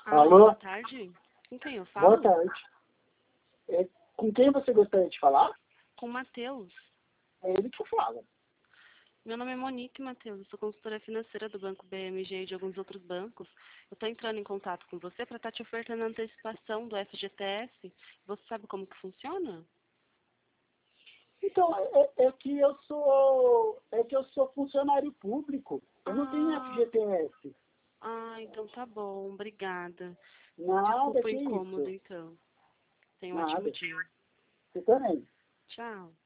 Alô? Boa tarde. Com quem eu falo? Boa tarde. Com quem você gostaria de falar? Com o Matheus. É ele que fala. Meu nome é Monique Matheus, eu sou consultora financeira do Banco BMG e de alguns outros bancos. Eu estou entrando em contato com você para estar te ofertando a antecipação do FGTS. Você sabe como que funciona? Então, é que eu sou funcionário público. Eu não tenho FGTS. Então tá bom, obrigada. Nada, Desculpa o que incômodo, isso. então. Tenha um ótimo Nada. dia. Você também. Tchau.